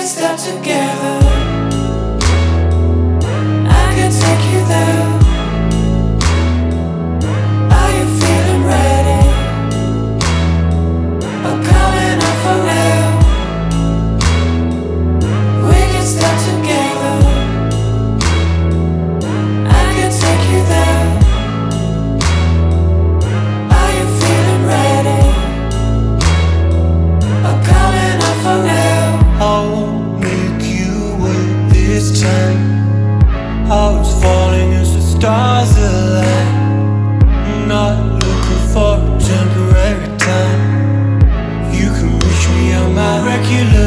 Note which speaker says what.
Speaker 1: start together. I can take you there. Are you feeling ready? I'm coming up for real. We can start together. I can take you there. Are you feeling ready? I'm coming up for real.
Speaker 2: I won't make you wait this time. I was falling as the stars align. I'm not looking for a temporary time. You can reach me on my regular